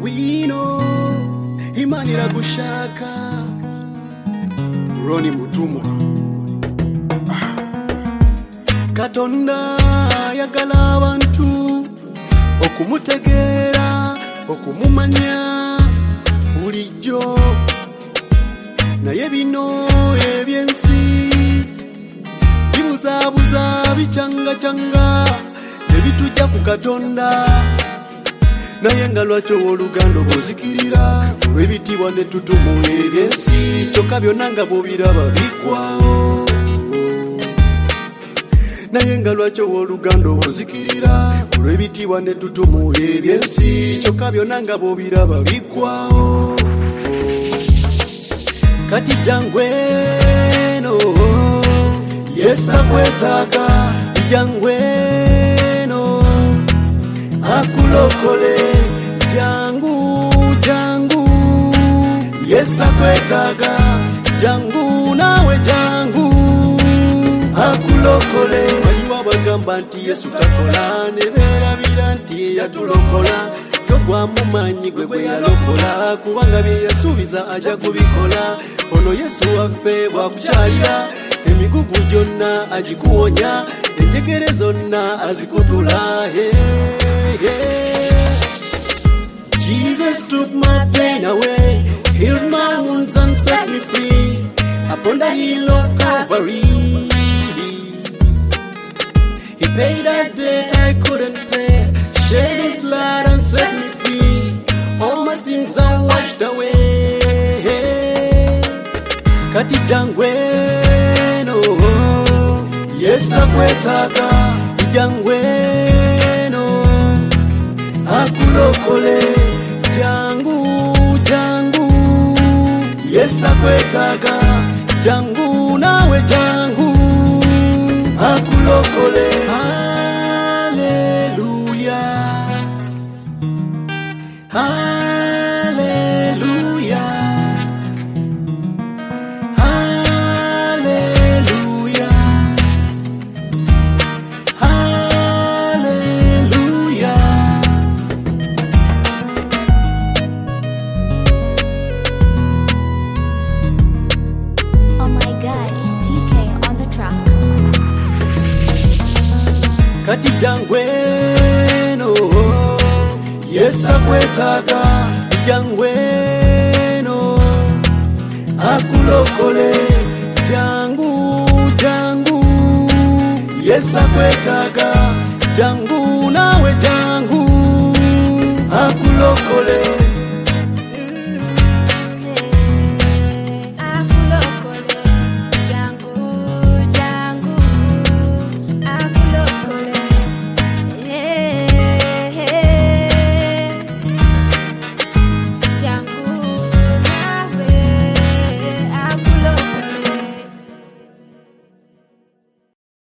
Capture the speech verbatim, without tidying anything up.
wino imanira gushaka Roni Mutumwa. Katonda yagala abantu okumutegeera okumumanya bulijjo naye bino ebyensi bibuzabuza bichanga changa ebitujja ku Katonda naye nga lwaki olugando bozikirira olw'ebitibwa ne tutumu ebyensi kyokka byonna nga bw'obiraba biggwawo naye nga lwaki olugando bozikirira olw'ebitibwa ne tutumu ebyensi kyokka byonna nga bw'obiraba biggwawo kati jangweno Yesu akwetaaga jangweno akulokole jangu jangu Yesu akwetaaga jangu nawe jangu akulokole waliwo abagamba nti Yesu takola ne beerabira nti yatulokola togwa mu maanyi gwe gwe yalokola kubanga bye yasuubiza ajja kubikola ono Yesu waffe bwakukyalira emigugu gyonna agikuwonya enjegere zonna azikutula hey, hey. Jesus took my pain away, healed my wounds and set me free upon the hill of Calvary. He paid that debt I couldn't pay, shed his blood and set me free. All my sins are washed away. Kati jangweno Yesu akwetaaga jangweno akulokole jangu jangu Yesu akwetaaga jangu nawe jangu akulokole. Hallelujah, hallelujah, hallelujah, hallelujah. Oh my God, it's T K on the track. Kati jangweno Yesu akwetaaga jangweno akulokole jangu jangu Yesu akwetaaga jangu